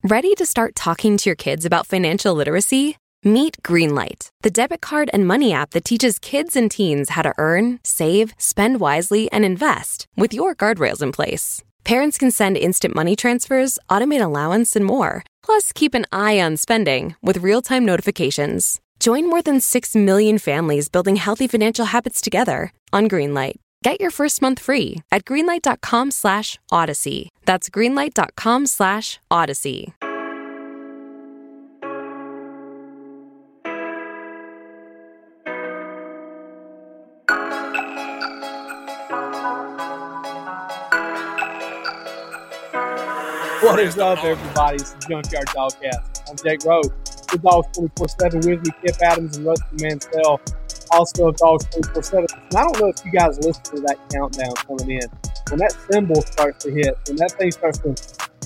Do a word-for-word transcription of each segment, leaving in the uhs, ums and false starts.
Ready to start talking to your kids about financial literacy? Meet Greenlight, the debit card and money app that teaches kids and teens how to earn, save, spend wisely, and invest with your guardrails in place. Parents can send instant money transfers, automate allowance, and more. Plus, keep an eye on spending with real-time notifications. Join more than six million families building healthy financial habits together on Greenlight. Get your first month free at greenlight.com slash odyssey. That's greenlight.com slash odyssey. What is up, everybody? It's the Junkyard Dogcast. I'm Jake Rowe. The Dogs twenty-four seven with me, Kip Adams and Rusty Mansell. Also of Dogs twenty-four seven. And I don't know if you guys listen to that countdown coming in. When that cymbal starts to hit, when that thing starts to,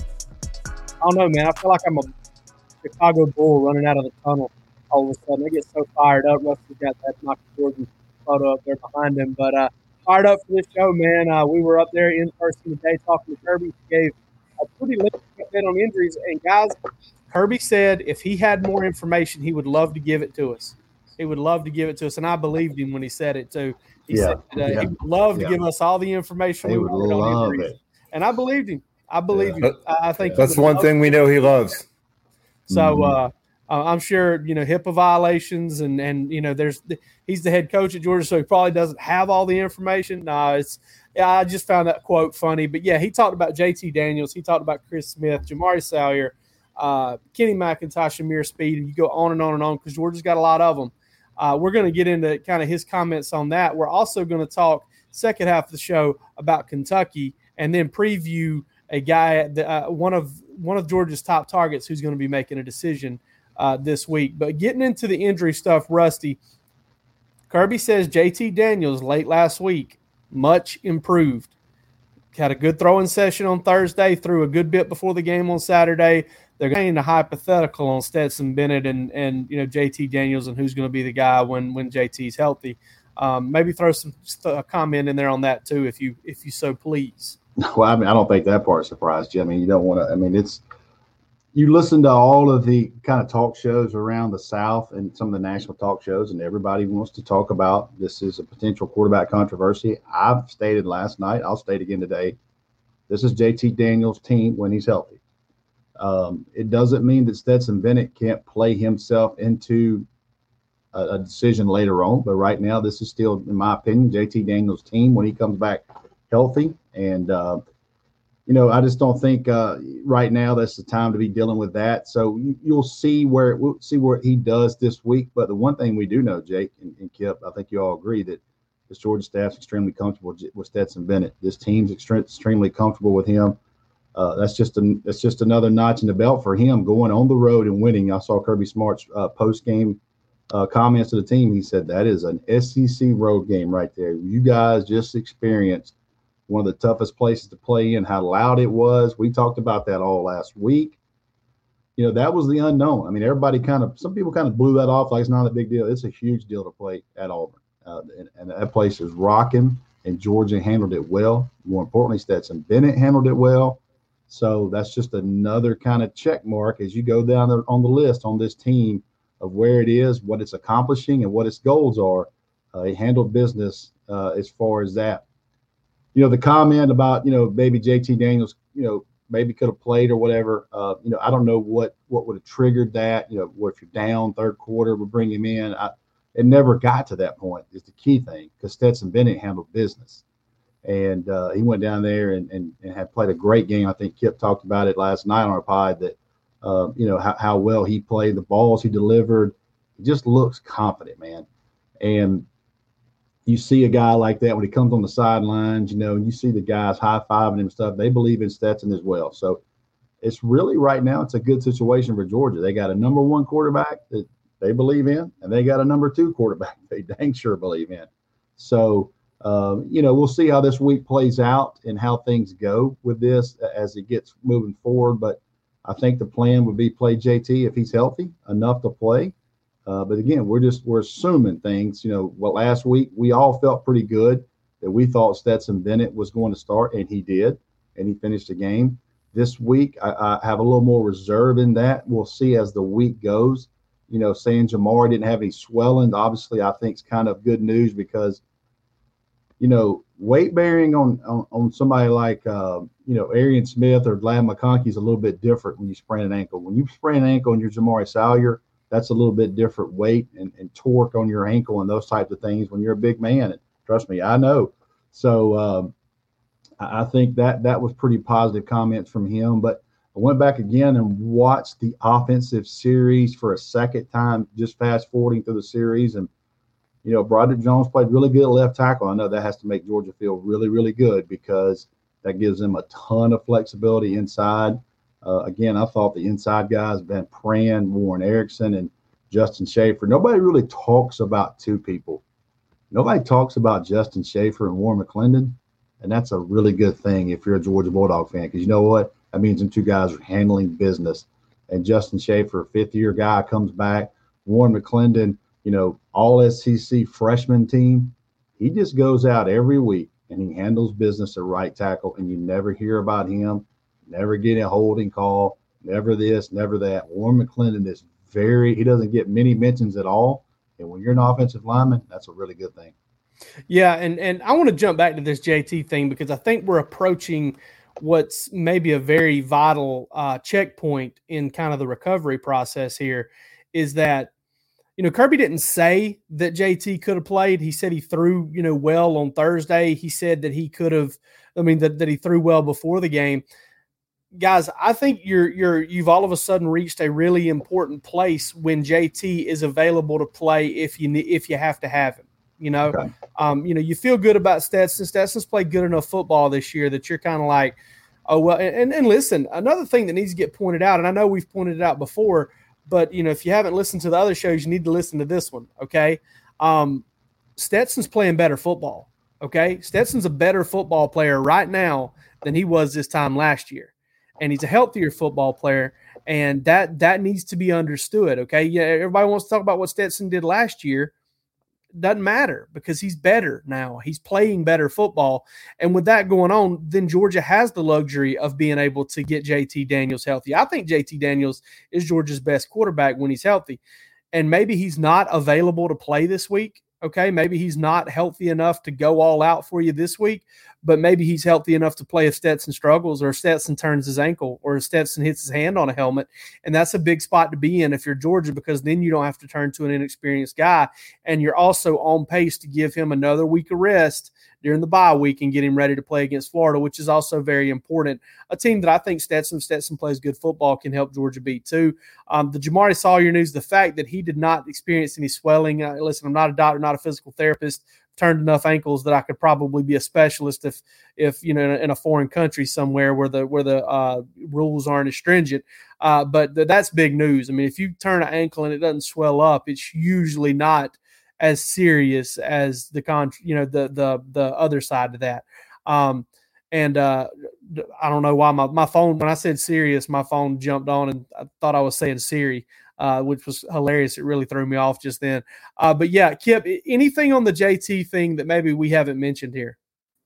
I don't know, man. I feel like I'm a Chicago Bull running out of the tunnel all of a sudden. I get so fired up. Rusty's got that Michael Jordan photo up there behind him. But uh, fired up for this show, man. Uh, we were up there in person today talking to Kirby. He gave a pretty limited bit on injuries. And, guys, Kirby said if he had more information, he would love to give it to us. He would love to give it to us. And I believed him when he said it, too. He yeah, said uh, yeah, he would love yeah. to give us all the information he we would wanted love on injuries. it. And I believed him. I believe Yeah. him. I, I think That's one thing we know he loves. So Mm-hmm. uh, uh, I'm sure, you know, HIPAA violations and, and, you know, there's he's the head coach at Georgia, so he probably doesn't have all the information. No, it's yeah, I just found that quote funny. But, yeah, he talked about J T Daniels. He talked about Chris Smith, Jamari Salyer, uh, Kenny McIntosh, Amir Speed. And you go on and on and on because Georgia's got a lot of them. Uh, we're going to get into kind of his comments on that. We're also going to talk second half of the show about Kentucky and then preview a guy, uh, one of one of Georgia's top targets who's going to be making a decision uh, this week. But getting into the injury stuff, Rusty, Kirby says J T Daniels late last week, much improved. Had a good throwing session on Thursday, threw a good bit before the game on Saturday. They're going to hypothetical on Stetson Bennett and, and you know J T Daniels and who's going to be the guy when, when J T's healthy. Um, maybe throw some a comment in there on that too, if you if you so please. Well, I mean, I don't think that part surprised you. I mean, you don't want to. I mean, it's you listen to all of the kind of talk shows around the South and some of the national talk shows, and everybody wants to talk about this is a potential quarterback controversy. I've stated last night, I'll state again today, this is J T Daniels' team when he's healthy. Um, it doesn't mean that Stetson Bennett can't play himself into a, a decision later on, but right now this is still, in my opinion, J T Daniels' team when he comes back healthy. And, uh, you know, I just don't think uh, right now that's the time to be dealing with that. So you, you'll see where we'll see what he does this week. But the one thing we do know, Jake and, and Kip, I think you all agree that this Georgia staff's extremely comfortable with Stetson Bennett. This team's extre- extremely comfortable with him. Uh, that's just a, that's just another notch in the belt for him going on the road and winning. I saw Kirby Smart's uh, post-game uh, comments to the team. He said that is an S E C road game right there. You guys just experienced one of the toughest places to play in, how loud it was. We talked about that all last week. You know, that was the unknown. I mean, everybody kind of – some people kind of blew that off like it's not a big deal. It's a huge deal to play at Auburn. Uh, and, and that place is rocking, and Georgia handled it well. More importantly, Stetson Bennett handled it well. So that's just another kind of check mark as you go down there on the list on this team of where it is, what it's accomplishing, and what its goals are. Uh, he handled business uh, as far as that. You know, the comment about, you know, maybe J T Daniels, you know, maybe could have played or whatever. Uh, you know, I don't know what what would have triggered that. You know, what if you're down third quarter, we'll bring him in. I, it never got to that point is the key thing because Stetson Bennett handled business. And uh, he went down there and, and, and had played a great game. I think Kip talked about it last night on our pod that, uh, you know, how, how well he played, the balls he delivered. He just looks confident, man. And you see a guy like that when he comes on the sidelines, you know, and you see the guys high-fiving him and stuff. They believe in Stetson as well. So it's really right now it's a good situation for Georgia. They got a number one quarterback that they believe in, and they got a number two quarterback they dang sure believe in. So, uh, you know, we'll see how this week plays out and how things go with this as it gets moving forward. But I think the plan would be play J T if he's healthy enough to play. Uh, but again, we're just we're assuming things. You know, well, last week we all felt pretty good that we thought Stetson Bennett was going to start, and he did, and he finished the game. this week. I, I have a little more reserve in that. We'll see as the week goes. You know, saying Ja'Marr didn't have any swelling, obviously, I think is kind of good news because, you know, weight bearing on, on, on somebody like, uh, you know, Arian Smith or Glad McConkey is a little bit different when you sprain an ankle. When you sprain an ankle and you're Jamari Salyer, that's a little bit different weight and, and torque on your ankle and those types of things when you're a big man. And trust me, I know. So um, I think that that was pretty positive comments from him. But I went back again and watched the offensive series for a second time, just fast forwarding through the series. And, you know, Broderick Jones played really good at left tackle. I know that has to make Georgia feel really, really good because that gives them a ton of flexibility inside. Uh, again, I thought the inside guys, Ben Pran, Warren Erickson, and Justin Schaefer. Nobody really talks about two people. Nobody talks about Justin Schaefer and Warren McClendon, and that's a really good thing if you're a Georgia Bulldog fan because you know what? That means them two guys are handling business. And Justin Schaefer, fifth-year guy, comes back. Warren McClendon, you know, all S E C freshman team, he just goes out every week and he handles business at right tackle, and you never hear about him, never get a holding call, never this, never that. Warren McClendon is very – he doesn't get many mentions at all. And when you're an offensive lineman, that's a really good thing. Yeah, and, and I want to jump back to this J T thing because I think we're approaching what's maybe a very vital uh, checkpoint in kind of the recovery process here is that, you know, Kirby didn't say that J T could have played. He said he threw, you know, well on Thursday. He said that he could have, I mean, that, that he threw well before the game. Guys, I think you're you're you've all of a sudden reached a really important place when J T is available to play if you if you have to have him. You know, okay. um, you know, you feel good about Stetson. Stetson's played good enough football this year that you're kind of like, oh well. And and listen, another thing that needs to get pointed out, and I know we've pointed it out before, but you know, if you haven't listened to the other shows, you need to listen to this one. Okay, um, Stetson's playing better football. Okay, Stetson's a better football player right now than he was this time last year. And he's a healthier football player, and that that needs to be understood, okay? Yeah, everybody wants to talk about what Stetson did last year. Doesn't matter because he's better now. He's playing better football. And with that going on, then Georgia has the luxury of being able to get J T Daniels healthy. I think J T Daniels is Georgia's best quarterback when he's healthy. And maybe he's not available to play this week. Okay, maybe he's not healthy enough to go all out for you this week, but maybe he's healthy enough to play if Stetson struggles or if Stetson turns his ankle or if Stetson hits his hand on a helmet. And that's a big spot to be in if you're Georgia because then you don't have to turn to an inexperienced guy. And you're also on pace to give him another week of rest during the bye week and get him ready to play against Florida, which is also very important. A team that I think Stetson, Stetson plays good football, can help Georgia beat too. Um, the Jamari Salyer news, the fact that he did not experience any swelling. Uh, listen, I'm not a doctor, not a physical therapist. Turned enough ankles that I could probably be a specialist if, if you know, in a, in a foreign country somewhere where the where the uh, rules aren't as stringent. Uh, but th- that's big news. I mean, if you turn an ankle and it doesn't swell up, it's usually not as serious as the con, you know, the the the other side of that. Um, and uh, I don't know why my my phone when I said serious, my phone jumped on and I thought I was saying Siri. Uh, which was hilarious. It really threw me off just then. Uh, but, yeah, Kip, anything on the J T thing that maybe we haven't mentioned here?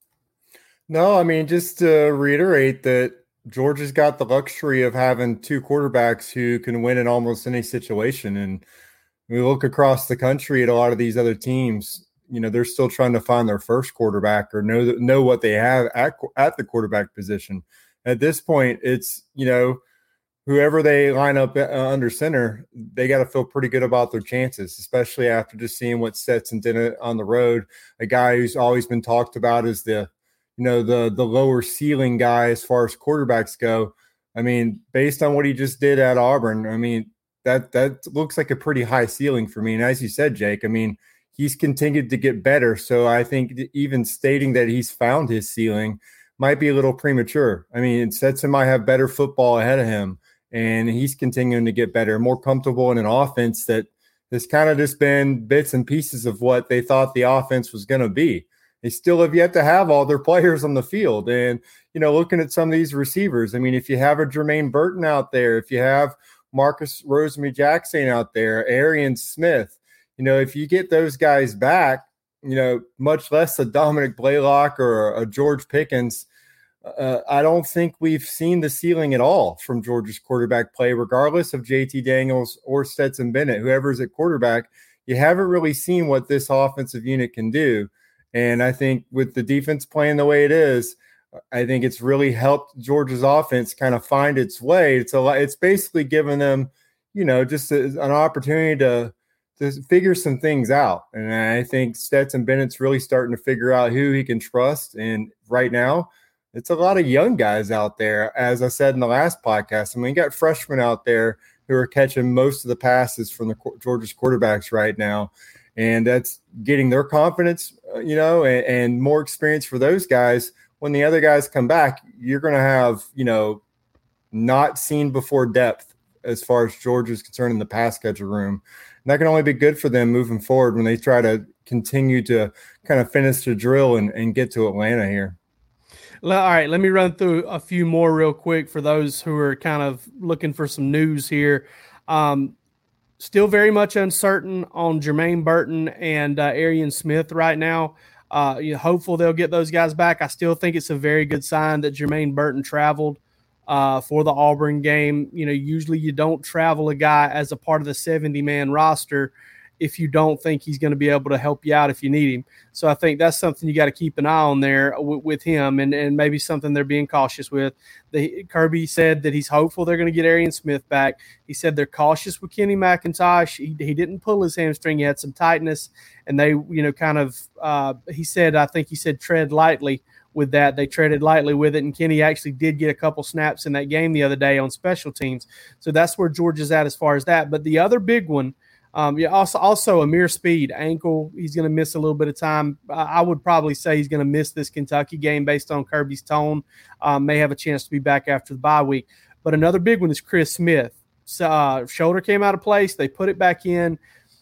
No, I mean, just to reiterate that Georgia's got the luxury of having two quarterbacks who can win in almost any situation. And we look across the country at a lot of these other teams, you know, they're still trying to find their first quarterback or know know what they have at, at the quarterback position. At this point, it's, you know, whoever they line up uh, under center, they got to feel pretty good about their chances, especially after just seeing what Stetson did on the road. A guy who's always been talked about as the, you know, the the lower ceiling guy as far as quarterbacks go. I mean, based on what he just did at Auburn, I mean, that that looks like a pretty high ceiling for me. And as you said, Jake, I mean, he's continued to get better. So I think even stating that he's found his ceiling might be a little premature. I mean, Stetson might have better football ahead of him. And he's continuing to get better, more comfortable in an offense that has kind of just been bits and pieces of what they thought the offense was going to be. They still have yet to have all their players on the field. And, you know, looking at some of these receivers, I mean, if you have a Jermaine Burton out there, if you have Marcus Rosemy-Jackson out there, Arian Smith, you know, if you get those guys back, you know, much less a Dominic Blaylock or a George Pickens, uh, I don't think we've seen the ceiling at all from Georgia's quarterback play, regardless of J T Daniels or Stetson Bennett, whoever's at quarterback. You haven't really seen what this offensive unit can do. And I think with the defense playing the way it is, I think it's really helped Georgia's offense kind of find its way. It's a lot, it's basically given them, you know, just a, an opportunity to, to figure some things out. And I think Stetson Bennett's really starting to figure out who he can trust. And right now, it's a lot of young guys out there. As I said in the last podcast, I mean, you got freshmen out there who are catching most of the passes from the Georgia's quarterbacks right now. And that's getting their confidence, you know, and, and more experience for those guys. When the other guys come back, you're going to have, you know, not seen before depth as far as Georgia's concerned in the pass catcher room. And that can only be good for them moving forward when they try to continue to kind of finish the drill and, and get to Atlanta here. All right, let me run through a few more real quick for those who are kind of looking for some news here. Um, still very much uncertain on Jermaine Burton and uh, Arian Smith right now. Uh, you know, hopeful they'll get those guys back. I still think it's a very good sign that Jermaine Burton traveled uh, for the Auburn game. You know, usually you don't travel a guy as a part of the seventy-man roster if you don't think he's going to be able to help you out if you need him. So I think that's something you got to keep an eye on there w- with him and, and maybe something they're being cautious with. The, Kirby said that he's hopeful they're going to get Arian Smith back. He said they're cautious with Kenny McIntosh. He, he didn't pull his hamstring. He had some tightness, and they, you know, kind of uh, – he said, I think he said tread lightly with that. They treaded lightly with it, and Kenny actually did get a couple snaps in that game the other day on special teams. So that's where Georgia's at as far as that. But the other big one – Um, yeah, also, also Amir Speed, ankle. He's going to miss a little bit of time. I would probably say he's going to miss this Kentucky game based on Kirby's tone. Um, may have a chance to be back after the bye week. But another big one is Chris Smith. So, uh, shoulder came out of place. They put it back in.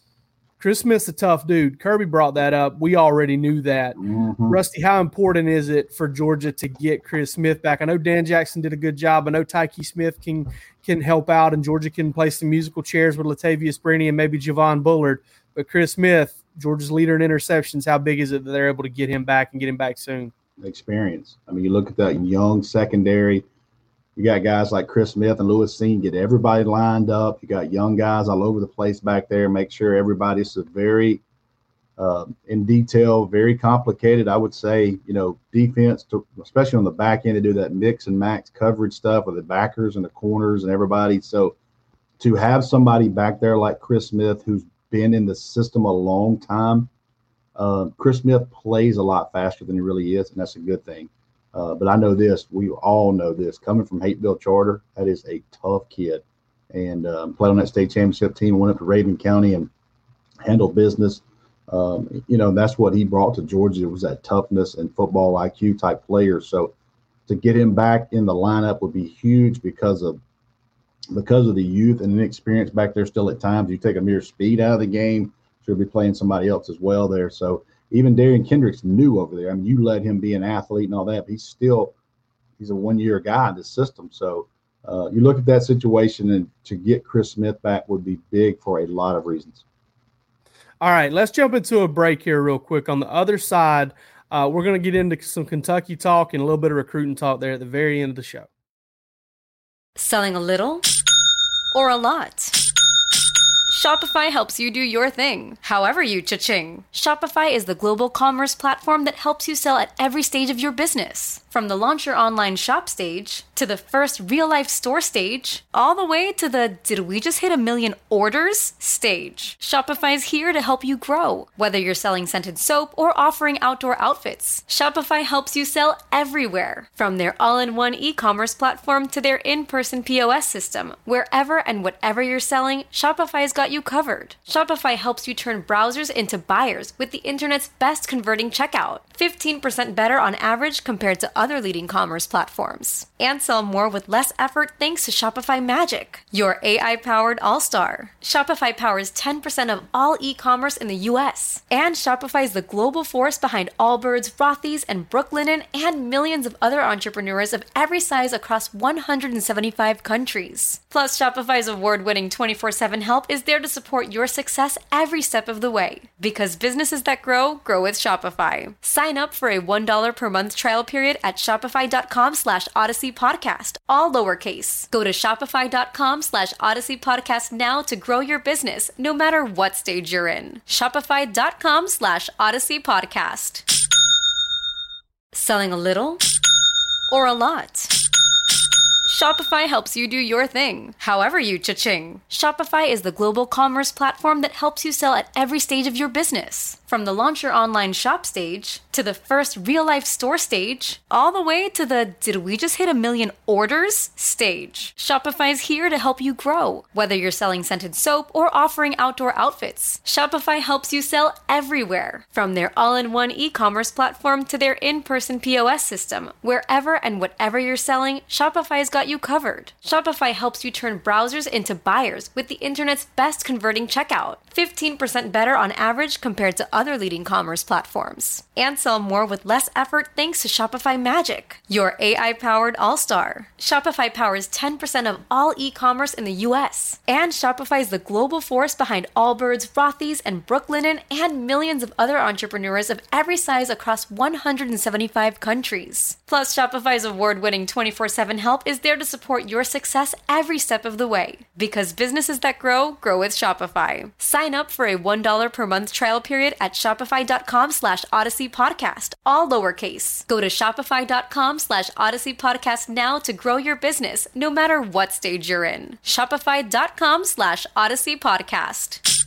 Chris Smith's a tough dude. Kirby brought that up. We already knew that. Mm-hmm. Rusty, how important is it for Georgia to get Chris Smith back? I know Dan Jackson did a good job. I know Tyke Smith can can help out, and Georgia can play some musical chairs with Latavius Brini and maybe Javon Bullard. But Chris Smith, Georgia's leader in interceptions, how big is it that they're able to get him back and get him back soon? Experience. I mean, you look at that young secondary. You got guys like Chris Smith and Lewis Cine, get everybody lined up. You got young guys all over the place back there. Make sure everybody's very uh, in detail, very complicated. I would say, you know, defense, to, especially on the back end, to do that mix and max coverage stuff with the backers and the corners and everybody. So to have somebody back there like Chris Smith, who's been in the system a long time, uh, Chris Smith plays a lot faster than he really is, and that's a good thing. Uh, but I know this, we all know this, coming from Hateville Charter, that is a tough kid. And um, played on that state championship team, went up to Raven County and handled business. Um, you know, that's what he brought to Georgia. It was that toughness and football I Q type player. So to get him back in the lineup would be huge because of because of the youth and inexperience back there still at times. You take Amir Speed out of the game, she'll be playing somebody else as well there. So even Darian Kendrick's new over there. I mean, you let him be an athlete and all that, but he's still he's a one-year guy in the system. So uh, you look at that situation, and to get Chris Smith back would be big for a lot of reasons. All right, let's jump into a break here real quick. On the other side, uh, we're going to get into some Kentucky talk and a little bit of recruiting talk there at the very end of the show. Selling a little or a lot? Shopify helps you do your thing, however you cha-ching. Shopify is the global commerce platform that helps you sell at every stage of your business. From the launch your online shop stage, to the first real-life store stage, all the way to the did we just hit a million orders stage. Shopify's here to help you grow. Whether you're selling scented soap or offering outdoor outfits, Shopify helps you sell everywhere. From their all-in-one e-commerce platform to their in-person P O S system, wherever and whatever you're selling, Shopify's got you covered. Shopify helps you turn browsers into buyers with the internet's best converting checkout. fifteen percent better on average compared to other leading commerce platforms. And sell more with less effort thanks to Shopify Magic, your A I-powered all-star. Shopify powers ten percent of all e-commerce in the U S. And Shopify is the global force behind Allbirds, Rothy's, and Brooklinen, and millions of other entrepreneurs of every size across one hundred seventy-five countries. Plus, Shopify's award-winning twenty-four seven help is there to support your success every step of the way. Because businesses that grow, grow with Shopify. Sign up for a one dollar per month trial period at shopify.com slash Odyssey Podcast, all lowercase. Go to shopify.com slash Odyssey Podcast now to grow your business, no matter what stage you're in. Shopify.com slash Odyssey Podcast. Selling a little or a lot? Shopify helps you do your thing, however you cha-ching. Shopify is the global commerce platform that helps you sell at every stage of your business. From the launch your online shop stage, to the first real-life store stage, all the way to the did we just hit a million orders stage. Shopify is here to help you grow. Whether you're selling scented soap or offering outdoor outfits, Shopify helps you sell everywhere. From their all-in-one e-commerce platform to their in-person P O S system, wherever and whatever you're selling, Shopify's got you covered. Shopify helps you turn browsers into buyers with the internet's best converting checkout, fifteen percent better on average compared to other leading commerce platforms. And sell more with less effort thanks to Shopify Magic, your A I-powered all-star. Shopify powers ten percent of all e-commerce in the U S. And Shopify is the global force behind Allbirds, Rothy's, and Brooklinen, and millions of other entrepreneurs of every size across one hundred seventy-five countries. Plus, Shopify's award-winning twenty-four seven help is there to support your success every step of the way. Because businesses that grow, grow with Shopify. Sign up for a one dollar per month trial period at shopify.com slash Odyssey Podcast, all lowercase. Go to shopify.com slash Odyssey Podcast now to grow your business, no matter what stage you're in. Shopify.com slash Odyssey Podcast.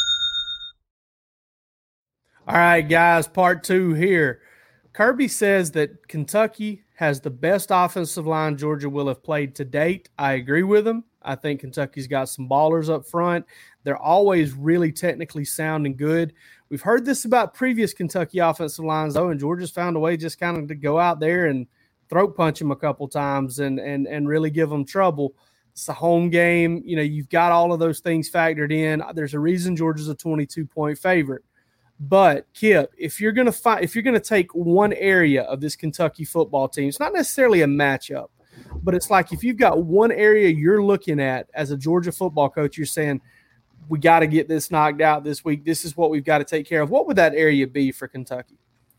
All right, guys, part two here. Kirby says that Kentucky has the best offensive line Georgia will have played to date. I agree with him. I think Kentucky's got some ballers up front. They're always really technically sound and good. We've heard this about previous Kentucky offensive lines, though, and Georgia's found a way just kind of to go out there and throat punch them a couple times and and and really give them trouble. It's a home game. You know, you've got all of those things factored in. There's a reason Georgia's a twenty-two point favorite. But Kip, if you're gonna find, if you're gonna take one area of this Kentucky football team, it's not necessarily a matchup, but it's like if you've got one area you're looking at as a Georgia football coach, you're saying we got to get this knocked out this week. This is what we've got to take care of. What would that area be for Kentucky?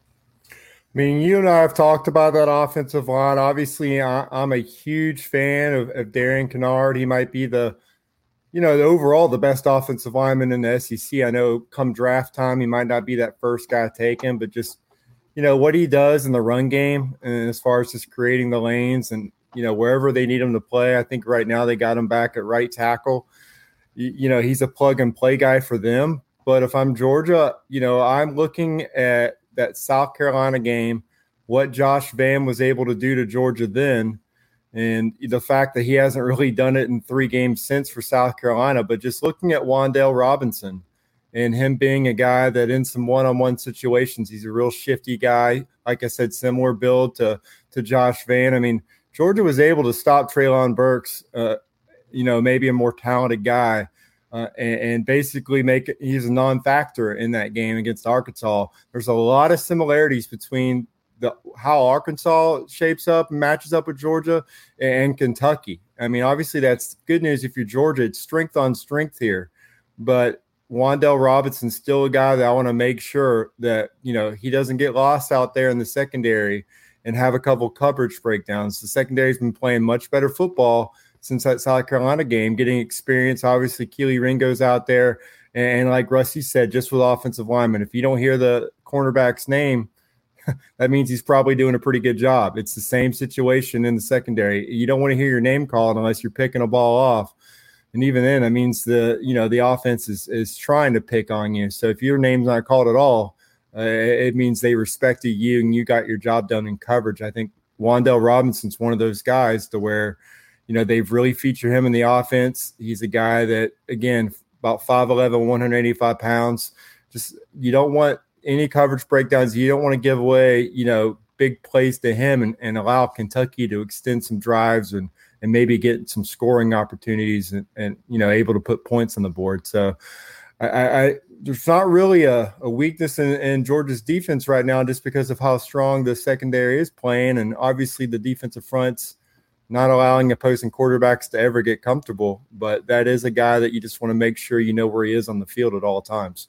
I mean, you and I have talked about that offensive line. Obviously, I, I'm a huge fan of, of Darian Kinnard. He might be the You know, the overall, the best offensive lineman in the S E C. I know come draft time, he might not be that first guy taken, but just, you know, what he does in the run game and as far as just creating the lanes and, you know, wherever they need him to play. I think right now they got him back at right tackle. You, you know, he's a plug and play guy for them. But if I'm Georgia, you know, I'm looking at that South Carolina game, what Josh Vann was able to do to Georgia then. And the fact that he hasn't really done it in three games since for South Carolina, but just looking at Wan'Dale Robinson and him being a guy that in some one-on-one situations, he's a real shifty guy. Like I said, similar build to, to Josh Vann. I mean, Georgia was able to stop Treylon Burks, uh, you know, maybe a more talented guy, uh, and, and basically make it, he's a non-factor in that game against Arkansas. There's a lot of similarities between The, how Arkansas shapes up and matches up with Georgia and Kentucky. I mean, obviously that's good news if you're Georgia. It's strength on strength here. But Wan'Dale Robinson's still a guy that I want to make sure that, you know, he doesn't get lost out there in the secondary and have a couple coverage breakdowns. The secondary's been playing much better football since that South Carolina game, getting experience. Obviously, Keely Ringo's out there. And like Rusty said, just with offensive linemen, if you don't hear the cornerback's name, that means he's probably doing a pretty good job. It's the same situation in the secondary. You don't want to hear your name called unless you're picking a ball off. And even then, that means the, you know, the offense is, is trying to pick on you. So if your name's not called at all, uh, it means they respected you and you got your job done in coverage. I think Wan'Dale Robinson's one of those guys to where, you know, they've really featured him in the offense. He's a guy that, again, about five eleven, one hundred eighty-five pounds. Just, you don't want any coverage breakdowns. You don't want to give away, you know, big plays to him and, and allow Kentucky to extend some drives and, and maybe get some scoring opportunities and, and, you know, able to put points on the board. So I, I there's not really a, a weakness in, in Georgia's defense right now just because of how strong the secondary is playing. And obviously the defensive front's not allowing opposing quarterbacks to ever get comfortable. But that is a guy that you just want to make sure you know where he is on the field at all times.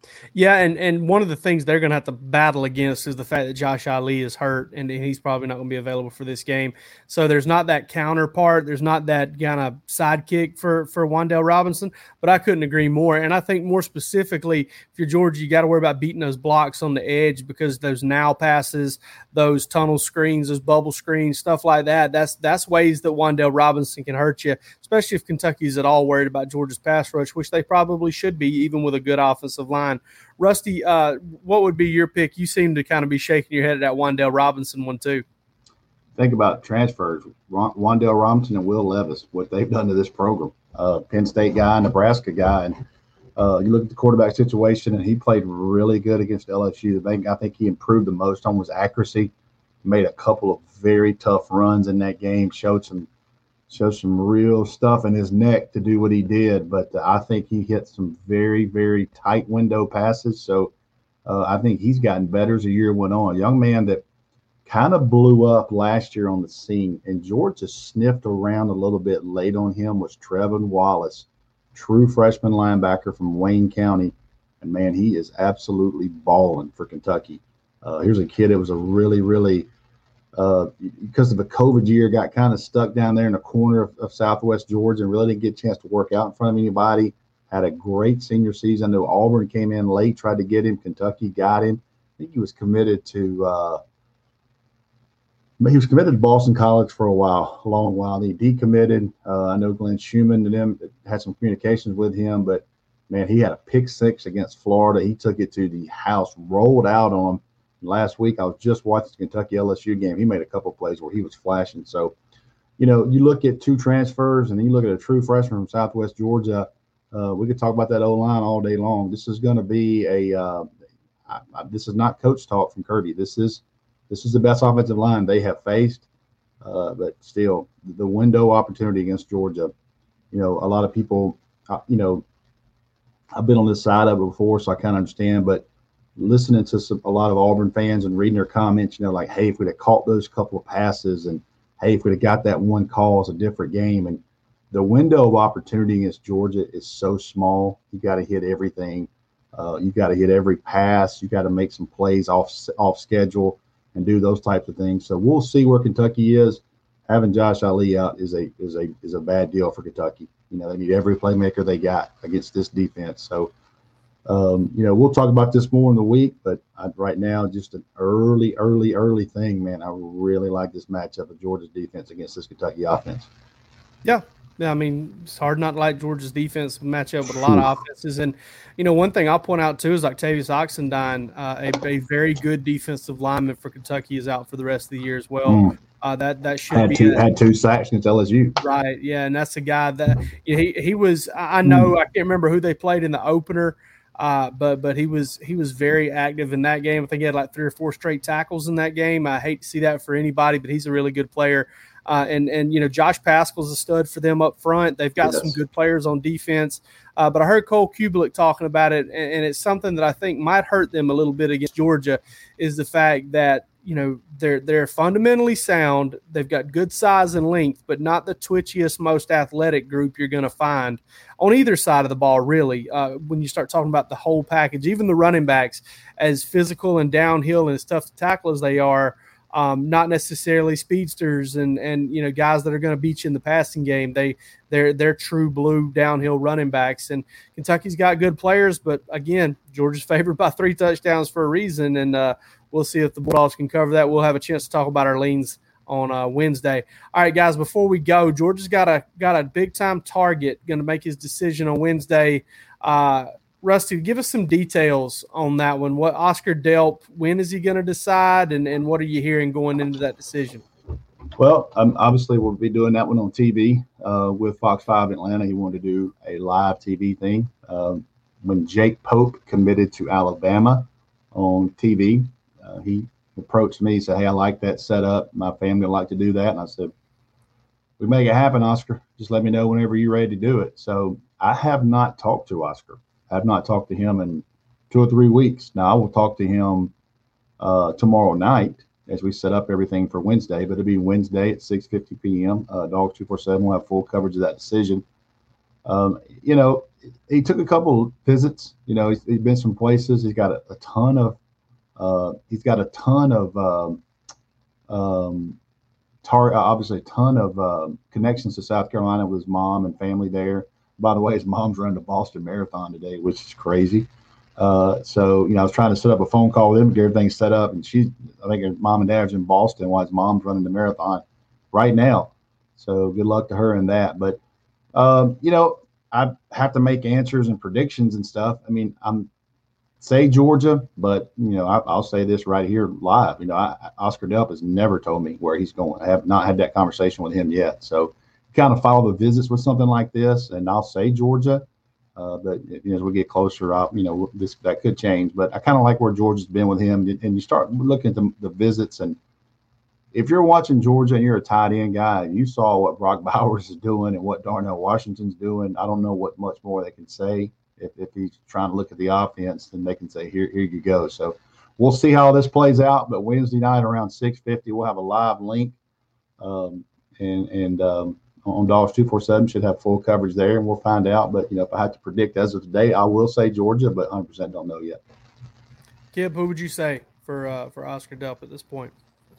Yeah, and, and one of the things they're going to have to battle against is the fact that Josh Ali is hurt, and he's probably not going to be available for this game. So there's not that counterpart. There's not that kind of sidekick for, for Wan'Dale Robinson, but I couldn't agree more. And I think more specifically, if you're Georgia, you got to worry about beating those blocks on the edge, because those now passes, those tunnel screens, those bubble screens, stuff like that, that's that's ways that Wan'Dale Robinson can hurt you, especially if Kentucky's at all worried about Georgia's pass rush, which they probably should be, even with a good offensive line. Rusty, uh, what would be your pick? You seem to kind of be shaking your head at that Wan'Dale Robinson one too. Think about transfers. Wan'Dale Robinson and Will Levis, what they've done to this program. Uh, Penn State guy, Nebraska guy. And uh, you look at the quarterback situation, and he played really good against L S U. The thing I think he improved the most on was accuracy. Made a couple of very tough runs in that game, showed some Showed some real stuff in his neck to do what he did, but uh, I think he hit some very, very tight window passes. So uh, I think he's gotten better as the year went on. A young man that kind of blew up last year on the scene, and Georgia sniffed around a little bit late on him, was Trevin Wallace, true freshman linebacker from Wayne County. And, man, he is absolutely balling for Kentucky. Uh, here's a kid that was a really, really Uh, because of the COVID year, got kind of stuck down there in the corner of, of Southwest Georgia and really didn't get a chance to work out in front of anybody. Had a great senior season. I know Auburn came in late, tried to get him. Kentucky got him. I think he was committed to uh, – he was committed to Boston College for a while, a long while. He decommitted. Uh, I know Glenn Schumann and them had some communications with him, but, man, he had a pick six against Florida. He took it to the house, rolled out on him. Last week, I was just watching the Kentucky L S U game. He made a couple of plays where he was flashing. So, you know, you look at two transfers and you look at a true freshman from Southwest Georgia. Uh, we could talk about that O-line all day long. This is going to be a uh, I, I, this is not coach talk from Kirby. This is this is the best offensive line they have faced. Uh, but still, the window opportunity against Georgia, you know, a lot of people, uh, you know, I've been on this side of it before, so I kind of understand. But listening to some, a lot of Auburn fans and reading their comments, you know, like, hey, if we'd have caught those couple of passes, and hey, if we'd have got that one call, it's a different game. And the window of opportunity against Georgia is so small. You got to hit everything. Uh, you got to hit every pass. You got to make some plays off off schedule and do those types of things. So we'll see where Kentucky is. Having Josh Ali out is a is a is a bad deal for Kentucky. You know, they need every playmaker they got against this defense. So. Um, you know, we'll talk about this more in the week, but I, right now, just an early, early, early thing, man. I really like this matchup of Georgia's defense against this Kentucky offense. Yeah. Yeah, I mean, it's hard not to like Georgia's defense match up with a lot of offenses. And, you know, one thing I'll point out, too, is Octavius Oxendine, uh, a, a very good defensive lineman for Kentucky, is out for the rest of the year as well. Mm. Uh, that that should had be two, a, had two sacks against L S U. Right, yeah, and that's a guy that you know, he he was. I know mm. I can't remember who they played in the opener. Uh, but but he was he was very active in that game. I think he had like three or four straight tackles in that game. I hate to see that for anybody, but he's a really good player. Uh, and and you know Josh Paschal's a stud for them up front. They've got yes. some good players on defense. Uh, but I heard Cole Kubelik talking about it, and, and it's something that I think might hurt them a little bit against Georgia. Is the fact that you know they're they're fundamentally sound. They've got good size and length, but not the twitchiest, most athletic group you're going to find on either side of the ball, really. Uh, when you start talking about the whole package, even the running backs, as physical and downhill and as tough to tackle as they are, um, not necessarily speedsters and and you know guys that are going to beat you in the passing game. They they're they're true blue downhill running backs. And Kentucky's got good players, but again, Georgia's favored by three touchdowns for a reason, and uh, we'll see if the Bulldogs can cover that. We'll have a chance to talk about our leans on uh, Wednesday. All right, guys, before we go, Georgia's got a got a big-time target, going to make his decision on Wednesday. Uh, Rusty, give us some details on that one. What Oscar Delp, when is he going to decide, and, and what are you hearing going into that decision? Well, um, obviously we'll be doing that one on T V uh, with Fox five Atlanta. He wanted to do a live T V thing. Um, when Jake Pope committed to Alabama on T V, uh, he approached me, said, hey, I like that setup. My family would like to do that. And I said, we make it happen, Oscar. Just let me know whenever you're ready to do it. So I have not talked to Oscar. I have not talked to him in two or three weeks. Now, I will talk to him uh, tomorrow night as we set up everything for Wednesday. But it'll be Wednesday at six fifty p.m. Uh, Dogs two forty-seven will have full coverage of that decision. Um, you know, he took a couple visits. You know, he's, he's been some places. He's got a, a ton of uh, he's got a ton of um, um, tar obviously a ton of uh, connections to South Carolina with his mom and family there. By the way, his mom's running the Boston Marathon today, which is crazy. Uh, so, you know, I was trying to set up a phone call with him, get everything set up. And she, I think her mom and dad's in Boston while his mom's running the marathon right now. So good luck to her in that. But, um, you know, I have to make answers and predictions and stuff. I mean, I'm say Georgia, but, you know, I, I'll say this right here live. You know, I, Oscar Delp has never told me where he's going. I have not had that conversation with him yet. So kind of follow the visits with something like this, and I'll say Georgia. Uh, but you know, as we get closer, I'll, you know, this that could change. But I kind of like where Georgia's been with him, and you start looking at the, the visits. And if you're watching Georgia and you're a tight end guy, and you saw what Brock Bowers is doing and what Darnell Washington's doing, I don't know what much more they can say. If, if he's trying to look at the offense, then they can say, here, here you go. So we'll see how this plays out. But Wednesday night around six fifty, we'll have a live link, um, and and. Um, on Dogs two forty-seven should have full coverage there, and we'll find out. But, you know, if I had to predict as of today, I will say Georgia, but one hundred percent don't know yet. Kip, who would you say for uh, for Oscar Delp at this point?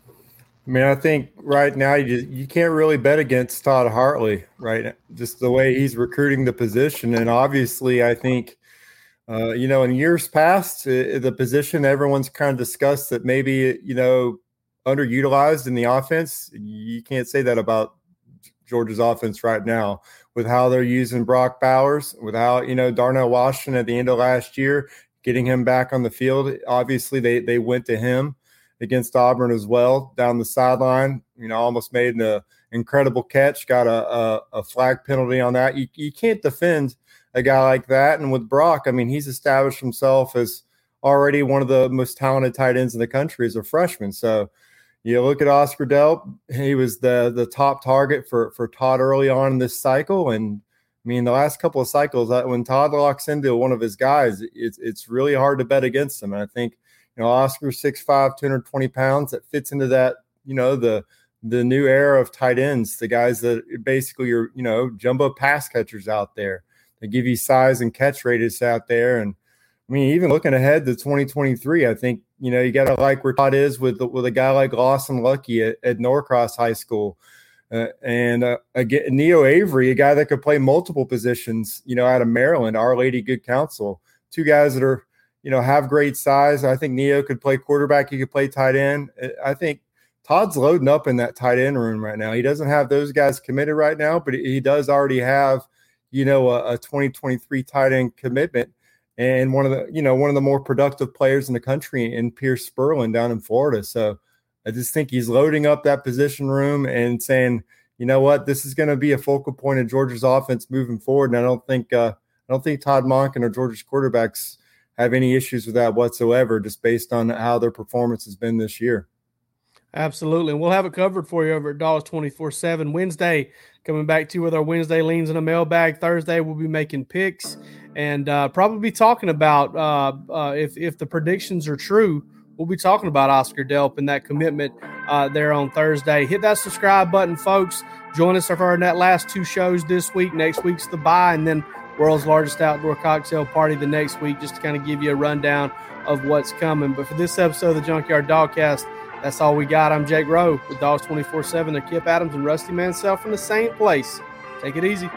I mean, I think right now you just, you can't really bet against Todd Hartley, right? Just the way he's recruiting the position. And obviously, I think, uh, you know, in years past, uh, the position everyone's kind of discussed that maybe, you know, underutilized in the offense. You can't say that about Georgia's offense right now with how they're using Brock Bowers, with how, you know, Darnell Washington at the end of last year, getting him back on the field. Obviously, they they went to him against Auburn as well down the sideline, you know, almost made an uh, incredible catch, got a, a, a flag penalty on that. You, you can't defend a guy like that. And with Brock, I mean, he's established himself as already one of the most talented tight ends in the country as a freshman. So, you look at Oscar Delp, he was the the top target for, for Todd early on in this cycle. And, I mean, the last couple of cycles, when Todd locks into one of his guys, it's it's really hard to bet against him. And I think, you know, Oscar's six five, two hundred twenty pounds. That fits into that, you know, the the new era of tight ends, the guys that basically are, you know, jumbo pass catchers out there. They give you size and catch radius out there. And, I mean, even looking ahead to twenty twenty-three, I think, you know, you got to like where Todd is with with a guy like Lawson Lucky at, at Norcross High School. Uh, and uh, again, Neo Avery, a guy that could play multiple positions, you know, out of Maryland, Our Lady Good Counsel. Two guys that are, you know, have great size. I think Neo could play quarterback. He could play tight end. I think Todd's loading up in that tight end room right now. He doesn't have those guys committed right now, but he does already have, you know, a, a twenty twenty-three tight end commitment. And one of the, you know, one of the more productive players in the country in Pierce Spurlin down in Florida. So I just think he's loading up that position room and saying, you know what, this is going to be a focal point of Georgia's offense moving forward. And I don't think, uh, I don't think Todd Monken or Georgia's quarterbacks have any issues with that whatsoever, just based on how their performance has been this year. Absolutely. And we'll have it covered for you over at Dogs twenty-four seven. Wednesday, coming back to you with our Wednesday leans in a mailbag. Thursday, we'll be making picks and uh, probably be talking about uh, uh, if, if the predictions are true, we'll be talking about Oscar Delp and that commitment uh, there on Thursday. Hit that subscribe button, folks. Join us for our that last two shows this week. Next week's the bye, and then world's largest outdoor cocktail party the next week, just to kind of give you a rundown of what's coming. But for this episode of the Junkyard Dogcast, that's all we got. I'm Jake Rowe with Dogs twenty-four seven. They're Kip Adams and Rusty Mansell from the same place. Take it easy.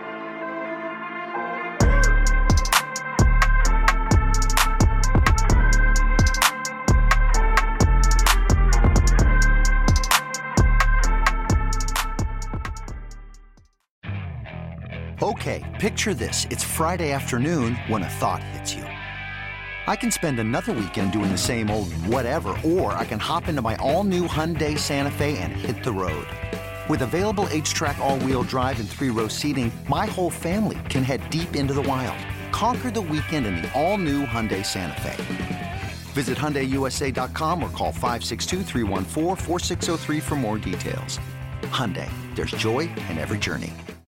Okay, picture this. It's Friday afternoon when a thought hits you. I can spend another weekend doing the same old whatever, or I can hop into my all-new Hyundai Santa Fe and hit the road. With available H-Track all-wheel drive and three-row seating, my whole family can head deep into the wild. Conquer the weekend in the all-new Hyundai Santa Fe. Visit Hyundai U S A dot com or call five six two, three one four, four six zero three for more details. Hyundai, there's joy in every journey.